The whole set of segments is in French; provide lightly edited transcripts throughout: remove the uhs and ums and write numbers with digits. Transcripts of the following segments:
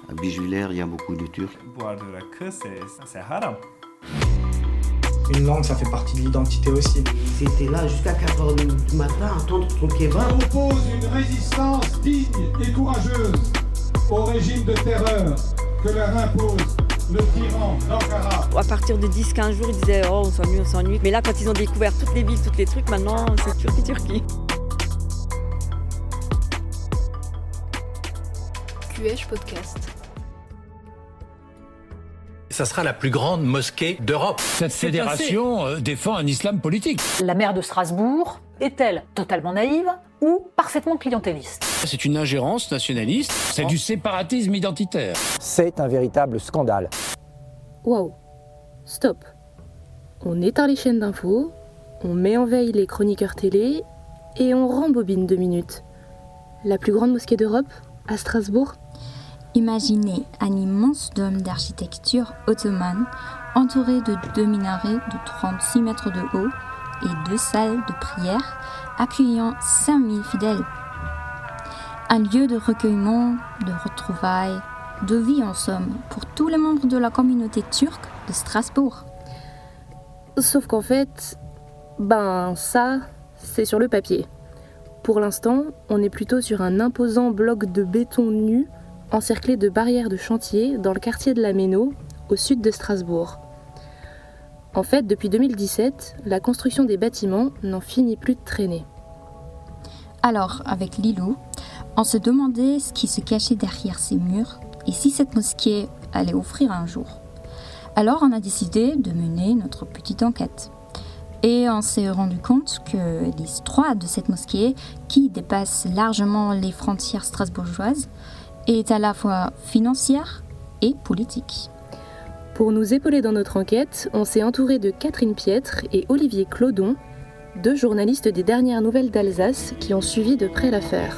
À Bijulaire, il y a beaucoup de Turcs. Boire de la queue, c'est haram. Une langue, ça fait partie de l'identité aussi. C'était là jusqu'à 4h du matin à attendre ton kebab. On oppose une résistance digne et courageuse au régime de terreur que leur impose le tyran d'Ankara. À partir de 10-15 jours, ils disaient « Oh, on s'ennuie ». Mais là, quand ils ont découvert toutes les villes, tous les trucs, maintenant, c'est Turquie. QH Podcast. Ça sera la plus grande mosquée d'Europe. Cette fédération défend un islam politique. La maire de Strasbourg est-elle totalement naïve ou parfaitement clientéliste ? C'est une ingérence nationaliste, c'est du séparatisme identitaire. C'est un véritable scandale. Wow, stop. On éteint les chaînes d'infos, on met en veille les chroniqueurs télé et on rembobine 2 minutes. La plus grande mosquée d'Europe, à Strasbourg ? Imaginez un immense dôme d'architecture ottomane entouré de 2 minarets de 36 mètres de haut et 2 salles de prière accueillant 5000 fidèles. Un lieu de recueillement, de retrouvailles, de vie en somme pour tous les membres de la communauté turque de Strasbourg. Sauf qu'en fait, ça, c'est sur le papier. Pour l'instant, on est plutôt sur un imposant bloc de béton nu encerclé de barrières de chantier dans le quartier de la Méno, au sud de Strasbourg. En fait, depuis 2017, la construction des bâtiments n'en finit plus de traîner. Alors, avec Lilou, on se demandait ce qui se cachait derrière ces murs et si cette mosquée allait offrir un jour. Alors, on a décidé de mener notre petite enquête. Et on s'est rendu compte que l'histoire de cette mosquée, qui dépasse largement les frontières strasbourgeoises, est à la fois financière et politique. Pour nous épauler dans notre enquête, on s'est entouré de Catherine Piètre et Olivier Clodon, 2 journalistes des dernières nouvelles d'Alsace qui ont suivi de près l'affaire.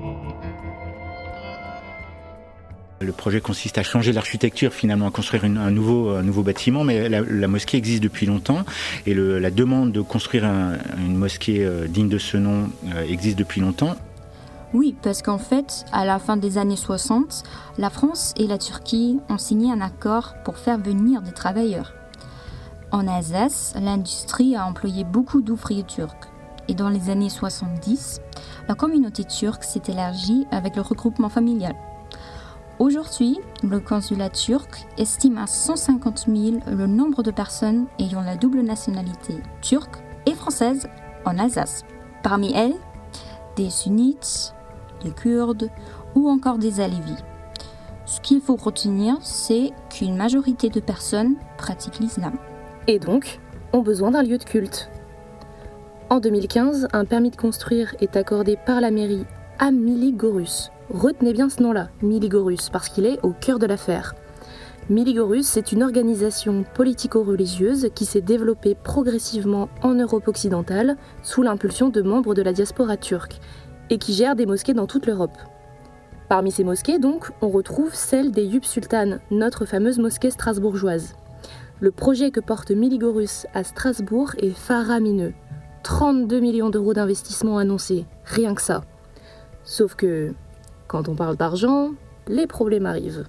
Le projet consiste à changer l'architecture, finalement, à construire un nouveau bâtiment, mais la mosquée existe depuis longtemps et la demande de construire une mosquée digne de ce nom existe depuis longtemps. Oui, parce qu'en fait, à la fin des années 60, la France et la Turquie ont signé un accord pour faire venir des travailleurs. En Alsace, l'industrie a employé beaucoup d'ouvriers turcs. Et dans les années 70, la communauté turque s'est élargie avec le regroupement familial. Aujourd'hui, le consulat turc estime à 150 000 le nombre de personnes ayant la double nationalité turque et française en Alsace. Parmi elles, des sunnites, des Kurdes ou encore des Alévis. Ce qu'il faut retenir, c'est qu'une majorité de personnes pratiquent l'islam. Et donc, ont besoin d'un lieu de culte. En 2015, un permis de construire est accordé par la mairie à Miligorus. Retenez bien ce nom-là, Miligorus, parce qu'il est au cœur de l'affaire. Miligorus, c'est une organisation politico-religieuse qui s'est développée progressivement en Europe occidentale sous l'impulsion de membres de la diaspora turque et qui gère des mosquées dans toute l'Europe. Parmi ces mosquées, donc, on retrouve celle des Eyüp Sultan, notre fameuse mosquée strasbourgeoise. Le projet que porte Miligorus à Strasbourg est faramineux. 32 millions d'euros d'investissement annoncés, rien que ça. Sauf que, quand on parle d'argent, les problèmes arrivent.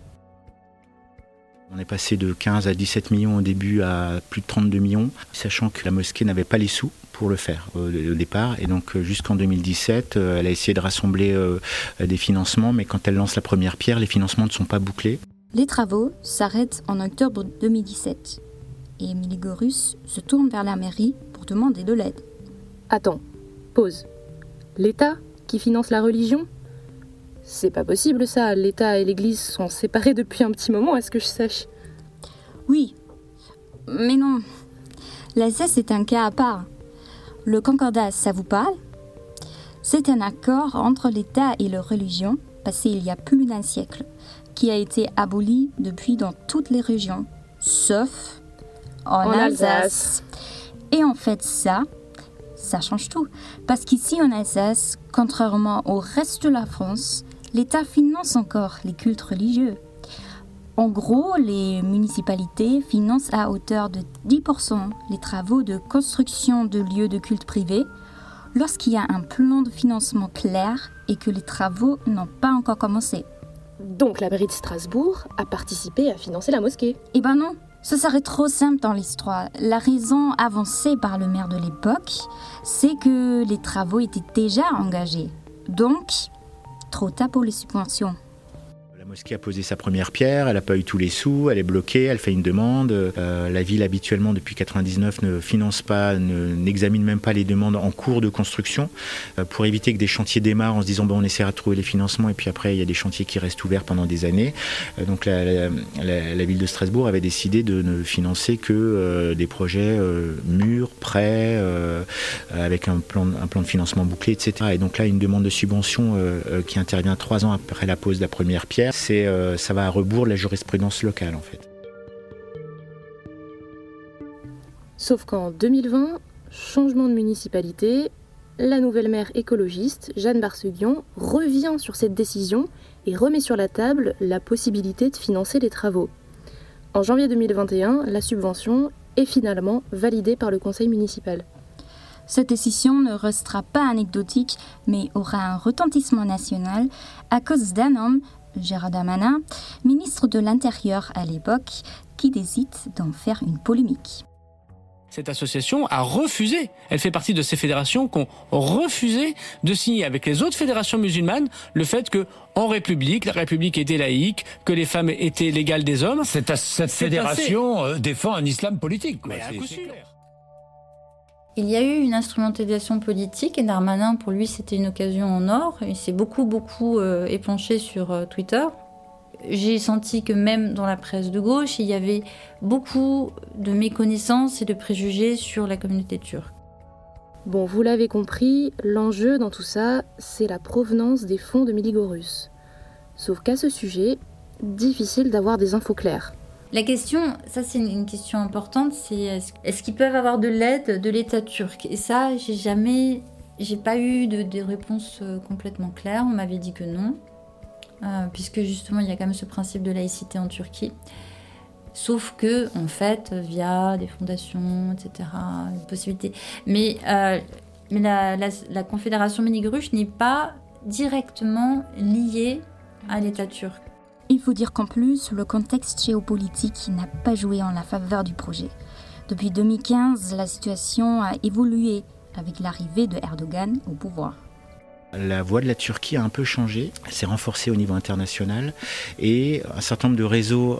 On est passé de 15 à 17 millions au début à plus de 32 millions, sachant que la mosquée n'avait pas les sous pour le faire au départ. Et donc jusqu'en 2017, elle a essayé de rassembler des financements, mais quand elle lance la première pierre, les financements ne sont pas bouclés. Les travaux s'arrêtent en octobre 2017 et Miligorus se tourne vers la mairie pour demander de l'aide. Attends, pause. L'État qui finance la religion ? C'est pas possible ça, l'État et l'Église sont séparés depuis un petit moment, à ce que je sache. Oui, mais non. L'Alsace est un cas à part. Le Concordat, ça vous parle ? C'est un accord entre l'État et la religion, passé il y a plus d'un siècle, qui a été aboli depuis dans toutes les régions, sauf en Alsace. Et en fait ça change tout. Parce qu'ici en Alsace, contrairement au reste de la France, l'État finance encore les cultes religieux. En gros, les municipalités financent à hauteur de 10% les travaux de construction de lieux de culte privés lorsqu'il y a un plan de financement clair et que les travaux n'ont pas encore commencé. Donc la mairie de Strasbourg a participé à financer la mosquée. Eh ben non, ce serait trop simple dans l'histoire. La raison avancée par le maire de l'époque, c'est que les travaux étaient déjà engagés. Donc, trop tard pour les subventions. La mosquée a posé sa première pierre, elle n'a pas eu tous les sous, elle est bloquée, elle fait une demande. La ville habituellement depuis 1999 ne finance pas, n'examine même pas les demandes en cours de construction pour éviter que des chantiers démarrent en se disant on essaiera de trouver les financements et puis après il y a des chantiers qui restent ouverts pendant des années. Donc la ville de Strasbourg avait décidé de ne financer que des projets mûrs, prêts, avec un plan de financement bouclé, etc. Et donc là une demande de subvention qui intervient 3 ans après la pose de la première pierre. Ça va à rebours de la jurisprudence locale en fait. Sauf qu'en 2020, changement de municipalité, la nouvelle maire écologiste, Jeanne Barseguian, revient sur cette décision et remet sur la table la possibilité de financer les travaux. En janvier 2021, la subvention est finalement validée par le conseil municipal. Cette décision ne restera pas anecdotique, mais aura un retentissement national à cause d'un homme, Gérald Darmanin, ministre de l'Intérieur à l'époque, qui décide d'en faire une polémique. Cette association a refusé, elle fait partie de ces fédérations qui ont refusé de signer avec les autres fédérations musulmanes le fait que, en République, la République était laïque, que les femmes étaient l'égale des hommes. Cette fédération défend un islam politique. Mais à coup sûr. Il y a eu une instrumentalisation politique et Darmanin, pour lui, c'était une occasion en or. Il s'est beaucoup épanché sur Twitter. J'ai senti que même dans la presse de gauche, il y avait beaucoup de méconnaissances et de préjugés sur la communauté turque. Bon, vous l'avez compris, l'enjeu dans tout ça, c'est la provenance des fonds de Miligorus. Sauf qu'à ce sujet, difficile d'avoir des infos claires. La question, ça c'est une question importante, c'est est-ce qu'ils peuvent avoir de l'aide de l'État turc? Et ça, j'ai pas eu de réponse complètement claire. On m'avait dit que non, puisque justement il y a quand même ce principe de laïcité en Turquie. Sauf que, en fait, via des fondations, etc., une possibilité. Mais la confédération Miligorus n'est pas directement liée à l'État turc. Il faut dire qu'en plus, le contexte géopolitique n'a pas joué en la faveur du projet. Depuis 2015, la situation a évolué avec l'arrivée de Erdogan au pouvoir. La voix de la Turquie a un peu changé, elle s'est renforcée au niveau international et un certain nombre de réseaux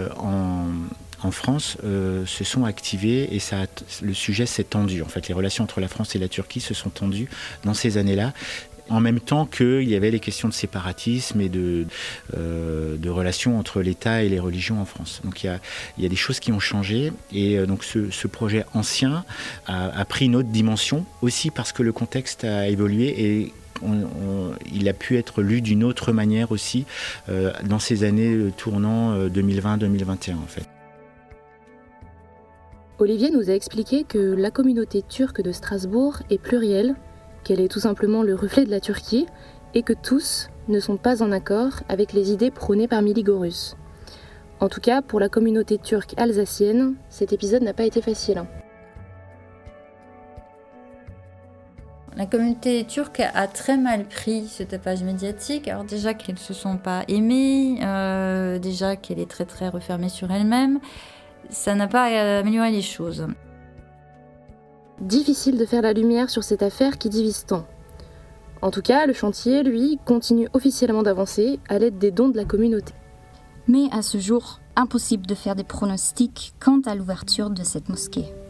en France se sont activés et le sujet s'est tendu. En fait, les relations entre la France et la Turquie se sont tendues dans ces années-là. En même temps qu'il y avait les questions de séparatisme et de relations entre l'État et les religions en France. Donc il y a des choses qui ont changé et donc ce projet ancien a pris une autre dimension, aussi parce que le contexte a évolué et il a pu être lu d'une autre manière aussi dans ces années tournant 2020-2021 en fait. Olivier nous a expliqué que la communauté turque de Strasbourg est plurielle, qu'elle est tout simplement le reflet de la Turquie et que tous ne sont pas en accord avec les idées prônées par Miligorus. En tout cas, pour la communauté turque alsacienne, cet épisode n'a pas été facile. La communauté turque a très mal pris ce tapage médiatique. Alors déjà qu'elles ne se sont pas aimées, déjà qu'elle est très très refermée sur elle-même, ça n'a pas amélioré les choses. Difficile de faire la lumière sur cette affaire qui divise tant. En tout cas, le chantier, lui, continue officiellement d'avancer à l'aide des dons de la communauté. Mais à ce jour, impossible de faire des pronostics quant à l'ouverture de cette mosquée.